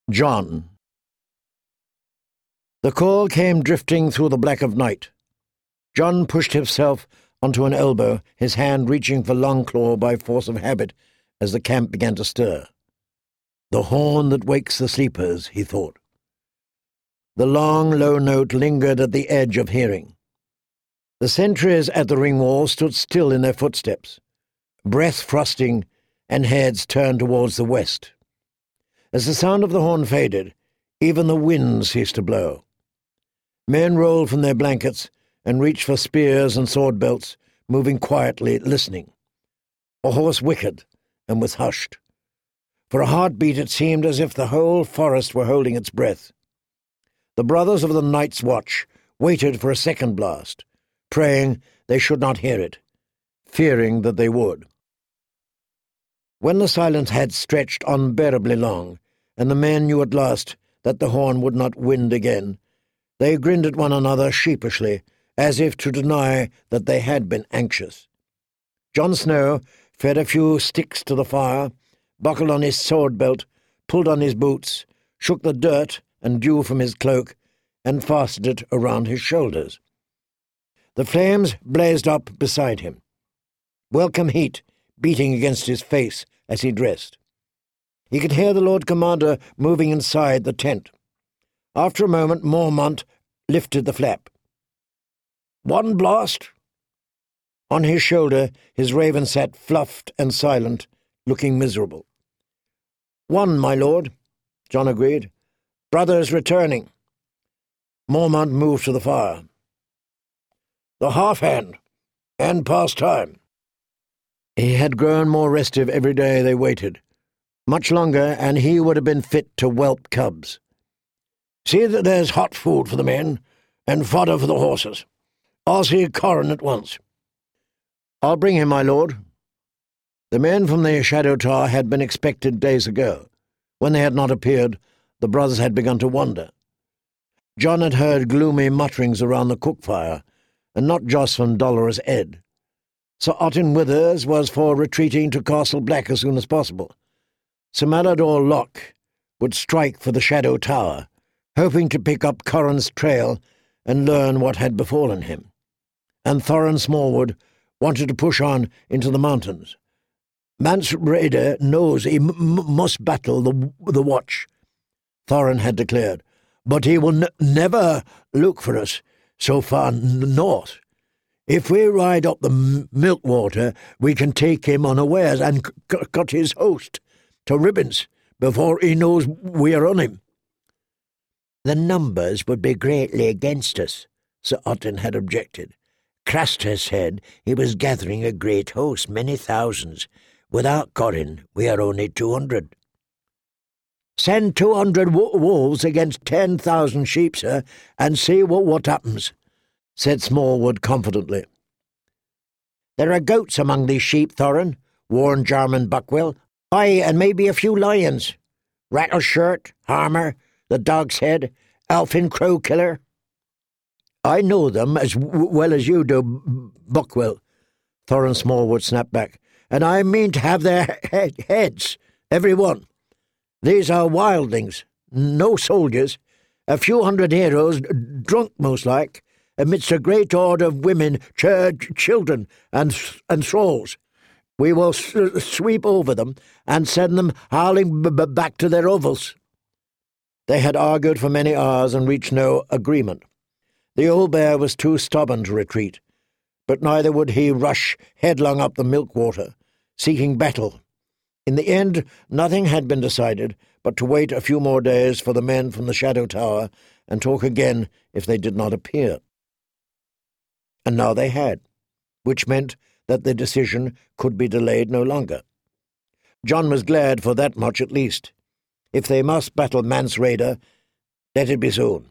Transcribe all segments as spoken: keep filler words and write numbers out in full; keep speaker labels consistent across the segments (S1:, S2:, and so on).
S1: John. The call came drifting through the black of night. John pushed himself onto an elbow, his hand reaching for Longclaw by force of habit as the camp began to stir. The horn that wakes the sleepers, he thought. The long, low note lingered at the edge of hearing. The sentries at the ring wall stood still in their footsteps, breath frosting and heads turned towards the west. As the sound of the horn faded, even the wind ceased to blow. Men rolled from their blankets and reached for spears and sword belts, moving quietly, listening. A horse whickered and was hushed. For a heartbeat it seemed as if the whole forest were holding its breath. The brothers of the night's watch waited for a second blast, praying they should not hear it, fearing that they would. When the silence had stretched unbearably long, and the men knew at last that the horn would not wind again, they grinned at one another sheepishly, as if to deny that they had been anxious. John Snow fed a few sticks to the fire, buckled on his sword belt, pulled on his boots, shook the dirt and dew from his cloak, and fastened it around his shoulders. The flames blazed up beside him, welcome heat beating against his face as he dressed. He could hear the Lord Commander moving inside the tent. After a moment, Mormont lifted the flap. One blast. On his shoulder, his raven sat fluffed and silent, looking miserable. One, my lord, John agreed. Brothers returning. Mormont moved to the fire. The half-hand, and past time. He had grown more restive every day they waited. Much longer, and he would have been fit to whelp cubs. See that there's hot food for the men, and fodder for the horses. I'll see Corran at once. I'll bring him, my lord. The men from the Shadow Tower had been expected days ago. When they had not appeared, the brothers had begun to wonder. John had heard gloomy mutterings around the cook fire, and not just from Dolorous Ed. Sir Otten Withers was for retreating to Castle Black as soon as possible. Sir Malador Locke would strike for the Shadow Tower, hoping to pick up Corran's trail and learn what had befallen him. And Thorin Smallwood wanted to push on into the mountains. Mance Rayder knows he m- m- must battle the, the Watch, Thorin had declared, but he will n- never look for us so far n- north. If we ride up the m- Milkwater, we can take him unawares and c- cut his host to ribbons before he knows we are on him. The numbers would be greatly against us, Sir Otten had objected. Craster said he was gathering a great host, many thousands. Without Corran, we are only two hundred. Send two hundred wo- wolves against ten thousand sheep, sir, and see what, what happens, said Smallwood confidently. There are goats among these sheep, Thorin, warned Jarman Buckwell. Aye, and maybe a few lions. Rattleshirt, Harmer, the Dog's Head, Alfin Crowkiller. I know them as w- well as you do, Buckwell, Thorin Smallwood snapped back, and I mean to have their he- heads, every one. These are wildlings, no soldiers, a few hundred heroes, drunk most like, amidst a great horde of women, ch- children, and, and thralls. We will s- sweep over them and send them howling b- b- back to their ovals. They had argued for many hours and reached no agreement. The old bear was too stubborn to retreat, but neither would he rush headlong up the Milkwater, seeking battle. In the end, nothing had been decided but to wait a few more days for the men from the Shadow Tower and talk again if they did not appear. And now they had, which meant that the decision could be delayed no longer. John was glad for that much at least. If they must battle Mance Rayder, let it be soon.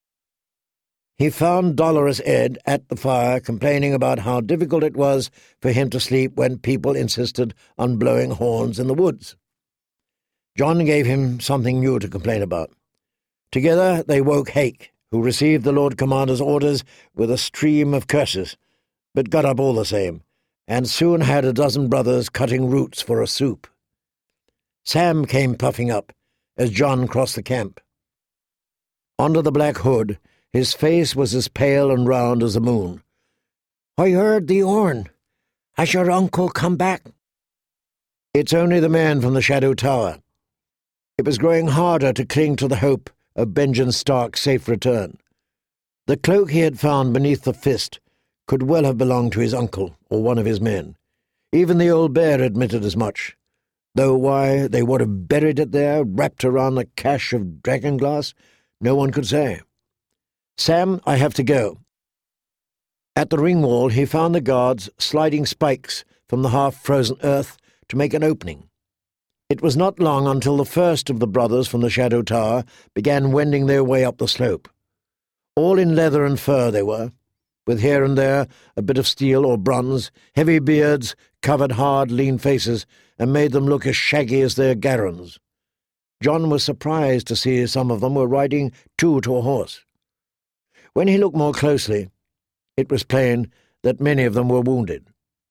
S1: He found Dolorous Ed at the fire complaining about how difficult it was for him to sleep when people insisted on blowing horns in the woods. John gave him something new to complain about. Together they woke Hake, who received the Lord Commander's orders with a stream of curses, but got up all the same, and soon had a dozen brothers cutting roots for a soup. Sam came puffing up, as John crossed the camp. Under the black hood, his face was as pale and round as the moon. "I heard the horn. Has your uncle come back?" "It's only the man from the Shadow Tower." It was growing harder to cling to the hope of Benjen Stark's safe return. The cloak he had found beneath the fist could well have belonged to his uncle or one of his men. Even the old bear admitted as much, though why they would have buried it there, wrapped around a cache of dragonglass, no one could say. "Sam, I have to go." At the ring wall he found the guards sliding spikes from the half-frozen earth to make an opening. It was not long until the first of the brothers from the Shadow Tower began wending their way up the slope. All in leather and fur they were, with here and there a bit of steel or bronze. Heavy beards covered hard, lean faces and made them look as shaggy as their garrons. John was surprised to see some of them were riding two to a horse. When he looked more closely, it was plain that many of them were wounded.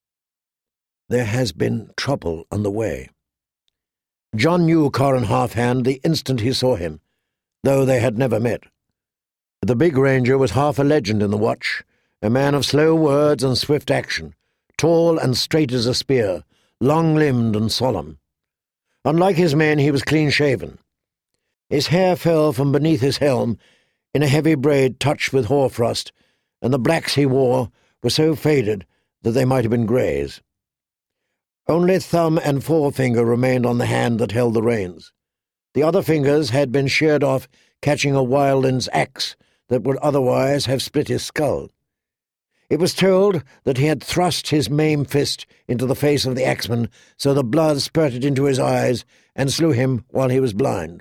S1: There has been trouble on the way. John knew Corran Halfhand the instant he saw him, though they had never met. The big ranger was half a legend in the Watch, a man of slow words and swift action, tall and straight as a spear, long-limbed and solemn. Unlike his men, he was clean-shaven. His hair fell from beneath his helm in a heavy braid touched with hoarfrost, and the blacks he wore were so faded that they might have been greys. Only thumb and forefinger remained on the hand that held the reins. The other fingers had been sheared off catching a wildling's axe that would otherwise have split his skull. It was told that he had thrust his maimed fist into the face of the axeman so the blood spurted into his eyes and slew him while he was blind.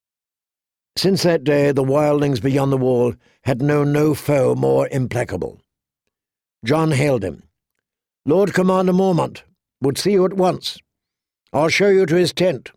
S1: Since that day the wildlings beyond the wall had known no foe more implacable. John hailed him. "Lord Commander Mormont would see you at once. I'll show you to his tent."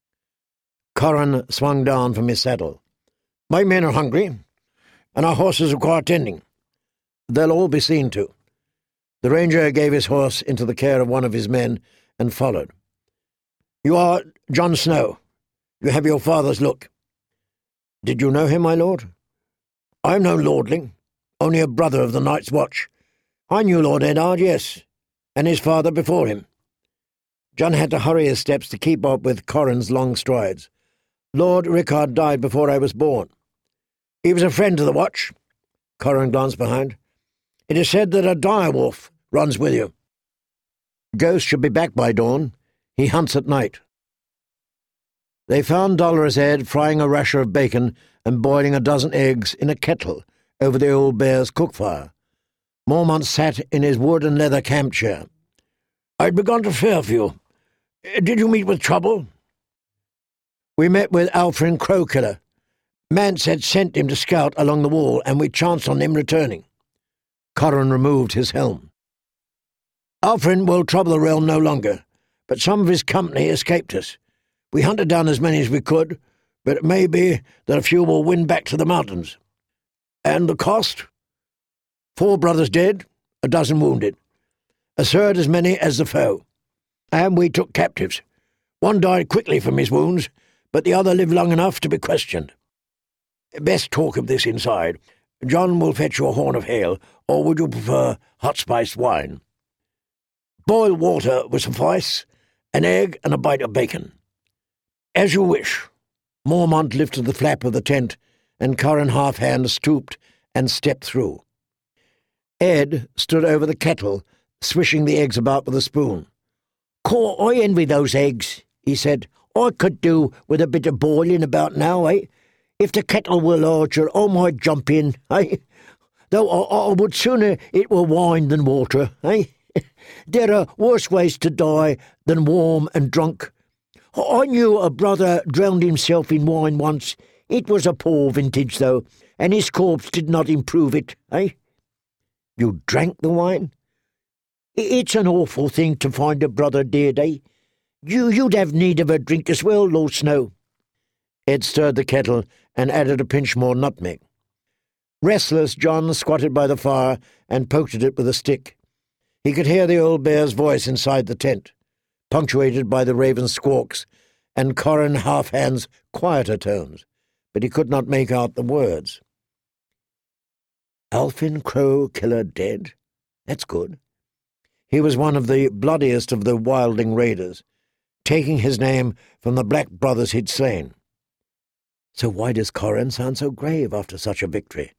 S1: Corran swung down from his saddle. "My men are hungry, and our horses require tending. They'll all be seen to." The ranger gave his horse into the care of one of his men and followed. "You are Jon Snow. You have your father's look." "Did you know him, my lord?" "I am no lordling, only a brother of the Night's Watch. I knew Lord Eddard, yes, and his father before him." John had to hurry his steps to keep up with Corran's long strides. "Lord Rickard died before I was born." "He was a friend to the Watch." Corran glanced behind. "It is said that a direwolf runs with you." "Ghost should be back by dawn. He hunts at night." They found Dolorous Ed frying a rasher of bacon and boiling a dozen eggs in a kettle over the old bear's cook fire. Mormont sat in his wood and leather camp chair. "I'd begun to fear for you. Did you meet with trouble?" "We met with Alfrin Crowkiller. Mance had sent him to scout along the wall, and we chanced on him returning." Corran removed his helm. "Alfrin will trouble the realm no longer, but some of his company escaped us. We hunted down as many as we could, but it may be that a few will win back to the mountains." "And the cost?" "Four brothers dead, a dozen wounded. A third as many as the foe. And we took captives. One died quickly from his wounds, but the other lived long enough to be questioned. Best talk of this inside. John will fetch you a horn of ale, or would you prefer hot-spiced wine?" "Boiled water will suffice, an egg and a bite of bacon." "As you wish." Mormont lifted the flap of the tent, and Corran Halfhand stooped and stepped through. Ed stood over the kettle, swishing the eggs about with a spoon. "Cor, I envy those eggs," he said. "I could do with a bit of boiling about now, eh? If the kettle were larger, I might jump in, eh? Though I, I would sooner it were wine than water, eh? There are worse ways to die than warm and drunk. I knew a brother drowned himself in wine once. It was a poor vintage, though, and his corpse did not improve it, eh?" "You drank the wine?" "It's an awful thing to find a brother dead, eh? You, you'd have need of a drink as well, Lord Snow." Ed stirred the kettle and added a pinch more nutmeg. Restless, John squatted by the fire and poked at it with a stick. He could hear the old bear's voice inside the tent, punctuated by the raven's squawks, and Corran Halfhand's quieter tones, but he could not make out the words. Alfin Crow Killer dead? That's good. He was one of the bloodiest of the wildling raiders, taking his name from the black brothers he'd slain. So why does Corran sound so grave after such a victory?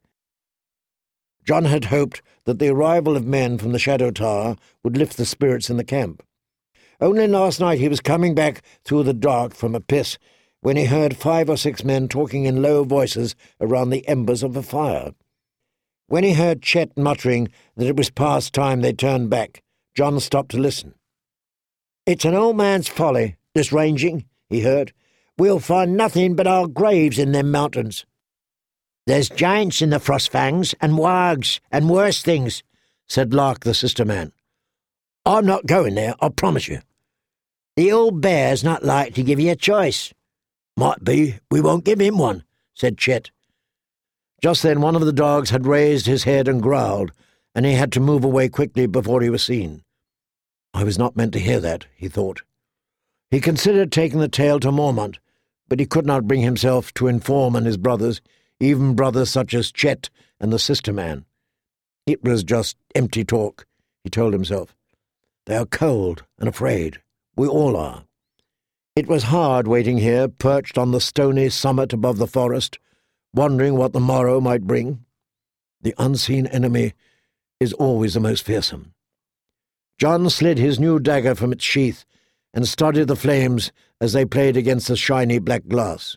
S1: John had hoped that the arrival of men from the Shadow Tower would lift the spirits in the camp. Only last night he was coming back through the dark from a piss when he heard five or six men talking in low voices around the embers of a fire. When he heard Chet muttering that it was past time they turned back, John stopped to listen. "It's an old man's folly, this ranging," he heard. "We'll find nothing but our graves in them mountains." "There's giants in the Frostfangs, and wargs, and worse things," said Lark the sister-man. "I'm not going there, I promise you." "The old bear's not like to give you a choice." "Might be we won't give him one," said Chet. Just then one of the dogs had raised his head and growled, and he had to move away quickly before he was seen. I was not meant to hear that, he thought. He considered taking the tale to Mormont, but he could not bring himself to inform on his brothers, even brothers such as Chet and the sister-man. It was just empty talk, he told himself. They are cold and afraid. We all are. It was hard waiting here, perched on the stony summit above the forest, wondering what the morrow might bring. The unseen enemy is always the most fearsome. John slid his new dagger from its sheath and studied the flames as they played against the shiny black glass.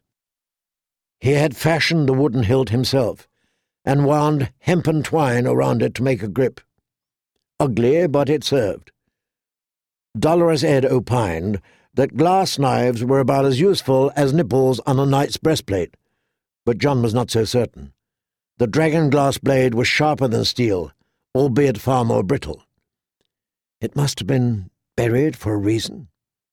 S1: He had fashioned the wooden hilt himself, and wound hempen twine around it to make a grip. Ugly, but it served. Dolorous Ed opined that glass knives were about as useful as nipples on a knight's breastplate, but John was not so certain. The dragon-glass blade was sharper than steel, albeit far more brittle. It must have been buried for a reason.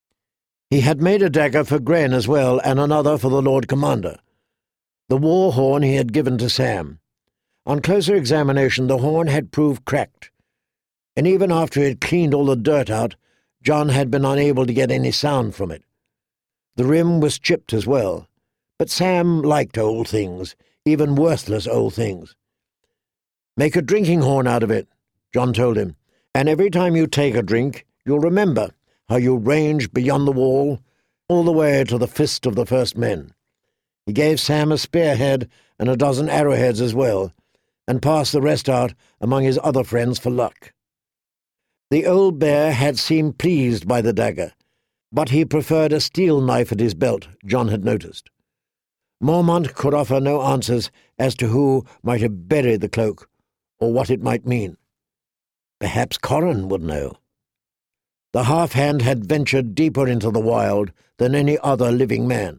S1: He had made a dagger for Gren as well, and another for the Lord Commander. The war horn he had given to Sam. On closer examination, the horn had proved cracked, and even after he had cleaned all the dirt out, John had been unable to get any sound from it. The rim was chipped as well, but Sam liked old things, even worthless old things. "Make a drinking horn out of it," John told him, "and every time you take a drink, you'll remember how you ranged beyond the wall, all the way to the fist of the first men." He gave Sam a spearhead and a dozen arrowheads as well, and passed the rest out among his other friends for luck. The old bear had seemed pleased by the dagger, but he preferred a steel knife at his belt, John had noticed. Mormont could offer no answers as to who might have buried the cloak, or what it might mean. Perhaps Corran would know. The half-hand had ventured deeper into the wild than any other living man.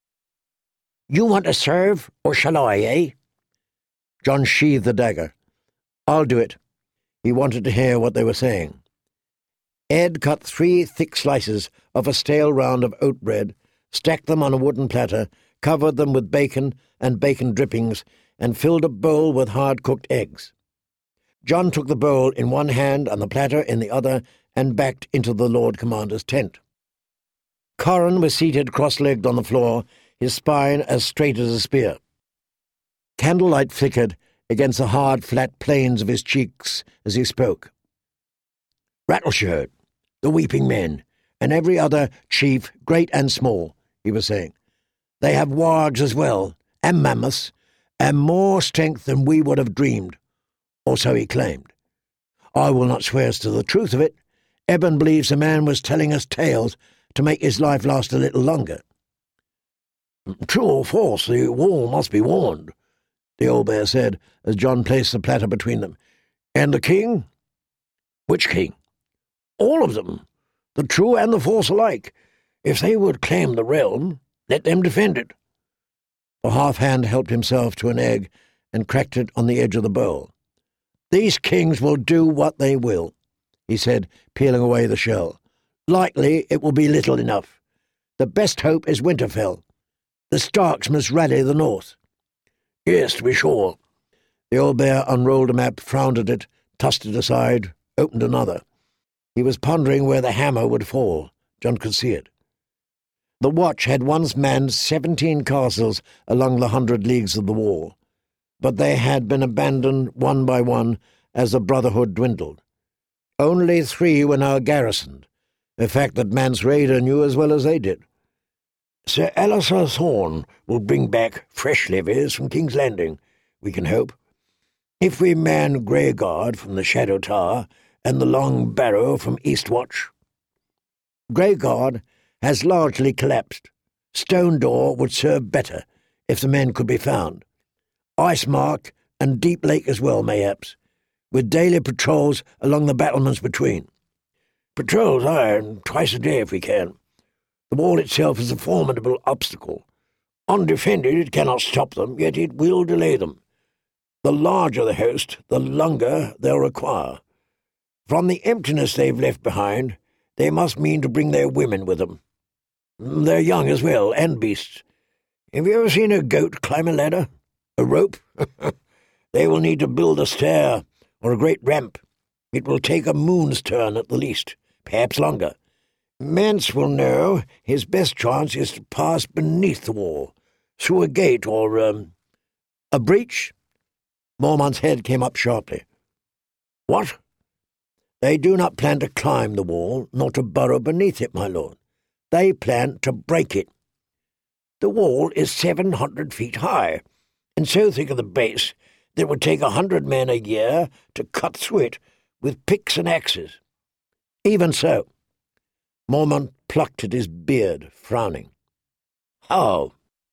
S1: "You want to serve, or shall I, eh?" John sheathed the dagger. "I'll do it." He wanted to hear what they were saying. Ed cut three thick slices of a stale round of oat bread, stacked them on a wooden platter, covered them with bacon and bacon drippings, and filled a bowl with hard-cooked eggs. John took the bowl in one hand and the platter in the other, and backed into the Lord Commander's tent. Corran was seated cross-legged on the floor, his spine as straight as a spear. Candlelight flickered against the hard, flat planes of his cheeks as he spoke. "Rattleshirt, the Weeping Men, and every other chief, great and small," he was saying. "They have wargs as well, and mammoths, and more strength than we would have dreamed, or so he claimed. I will not swear as to the truth of it. Eben believes the man was telling us tales to make his life last a little longer." "True or false, the wall must be warned," the old bear said, as John placed the platter between them. "And the king?" "Which king?" "All of them, the true and the false alike. If they would claim the realm, let them defend it." The half-hand helped himself to an egg and cracked it on the edge of the bowl. "These kings will do what they will," he said, peeling away the shell. "Likely it will be little enough. The best hope is Winterfell. The Starks must rally the north." "Yes, to be sure." The old bear unrolled a map, frowned at it, tossed it aside, opened another. He was pondering where the hammer would fall. John could see it. The watch had once manned seventeen castles along the hundred leagues of the wall, but they had been abandoned one by one as the Brotherhood dwindled. Only three were now garrisoned, a fact that Mance Rayder knew as well as they did. Sir Alistair Thorne will bring back fresh levies from King's Landing, we can hope. If we man Greyguard from the Shadow Tower and the Long Barrow from Eastwatch. Greyguard has largely collapsed. Stone Door would serve better if the men could be found. Icemark and Deep Lake as well, mayhaps, with daily patrols along the battlements between. Patrols, aye, and twice a day if we can. The wall itself is a formidable obstacle. Undefended, it cannot stop them, yet it will delay them. The larger the host, the longer they'll require. From the emptiness they've left behind, they must mean to bring their women with them. They're young as well, and beasts. Have you ever seen a goat climb a ladder? A rope? They will need to build a stair or a great ramp. It will take a moon's turn at the least, perhaps longer. Mance will know his best chance is to pass beneath the wall, through a gate or, um, a breach. Mormont's head came up sharply. What? They do not plan to climb the wall, nor to burrow beneath it, my lord. They plan to break it. The wall is seven hundred feet high, and so thick at the base that it would take a hundred men a year to cut through it with picks and axes. Even so. Mormont plucked at his beard, frowning. How?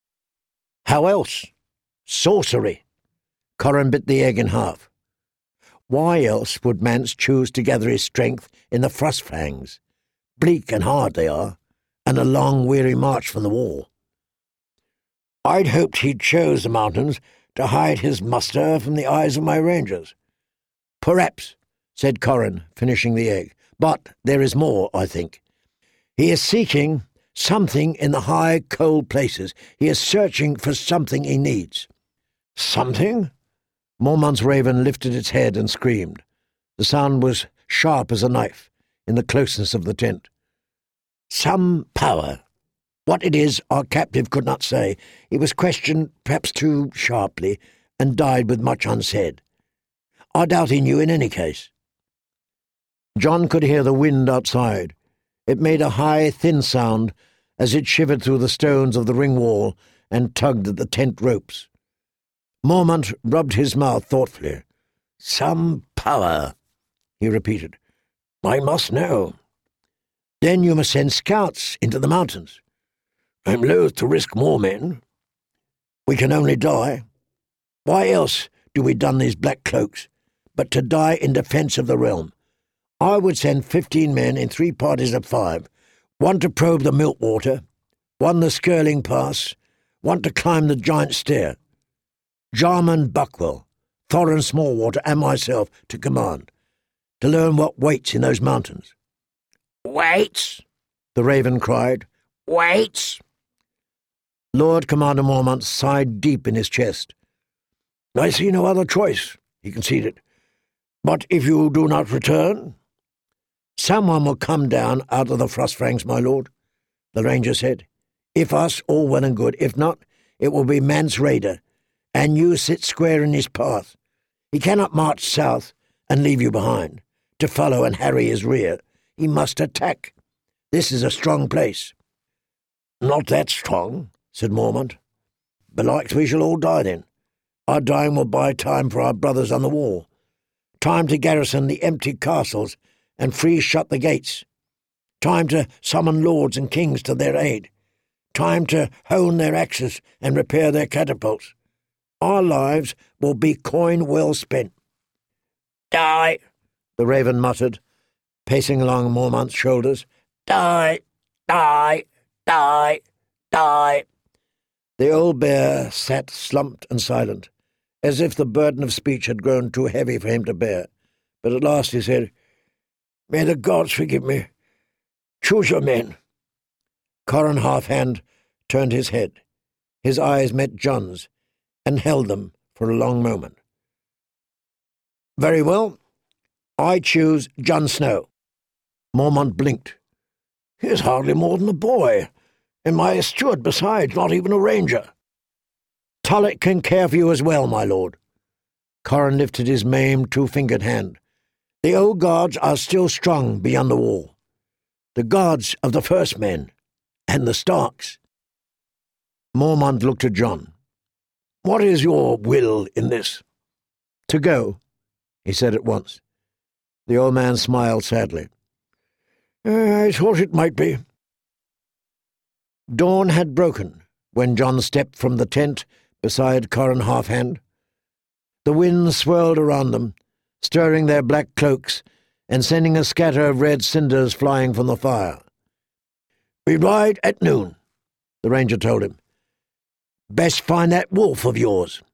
S1: How else? Sorcery. Corran bit the egg in half. Why else would Mance choose to gather his strength in the Frostfangs? Bleak and hard they are, and a long, weary march from the wall. I'd hoped he'd chose the mountains to hide his muster from the eyes of my rangers. Perhaps, said Corran, finishing the egg, but there is more, I think. He is seeking something in the high, cold places. He is searching for something he needs. Something? Mormont's raven lifted its head and screamed. The sound was sharp as a knife in the closeness of the tent. Some power. What it is, our captive could not say. He was questioned perhaps too sharply, and died with much unsaid. I doubt he knew in any case. John could hear the wind outside. It made a high, thin sound as it shivered through the stones of the ring wall and tugged at the tent ropes. Mormont rubbed his mouth thoughtfully. Some power, he repeated. I must know. Then you must send scouts into the mountains. I'm loath to risk more men. We can only die. Why else do we don these black cloaks, but to die in defence of the realm? I would send fifteen men in three parties of five, one to probe the Milkwater, one the Skirling Pass, one to climb the Giant Stair. Jarman Buckwell, Thorin Smallwater, and myself to command, to learn what waits in those mountains. Waits? The raven cried. Waits? Lord Commander Mormont sighed deep in his chest. I see no other choice, he conceded. But if you do not return? Someone will come down out of the Frostfangs, my lord, the ranger said. If us, all well and good. If not, it will be Mance Rayder, and you sit square in his path. He cannot march south and leave you behind, to follow and harry his rear. He must attack. This is a strong place. Not that strong, said Mormont. Belike we shall all die then. Our dying will buy time for our brothers on the wall. Time to garrison the empty castles and free shut the gates. Time to summon lords and kings to their aid. Time to hone their axes and repair their catapults. Our lives will be coin well spent. Die, the raven muttered, pacing along Mormont's shoulders. Die, die, die, die. The old bear sat slumped and silent, as if the burden of speech had grown too heavy for him to bear. But at last he said, May the gods forgive me. Choose your men. Corran Halfhand turned his head. His eyes met John's, and held them for a long moment. Very well. I choose Jon Snow. Mormont blinked. He is hardly more than a boy. and my steward besides, not even a ranger. Tulloch can care for you as well, my lord. Corran lifted his maimed, two-fingered hand. The old guards are still strong beyond the wall. The guards of the first men, and the Starks. Mormont looked at Jon. What is your will in this? To go, he said at once. The old man smiled sadly. I thought it might be. Dawn had broken when Jon stepped from the tent beside Corran Halfhand. The wind swirled around them, stirring their black cloaks and sending a scatter of red cinders flying from the fire. We ride at noon, the ranger told him. Best find that wolf of yours.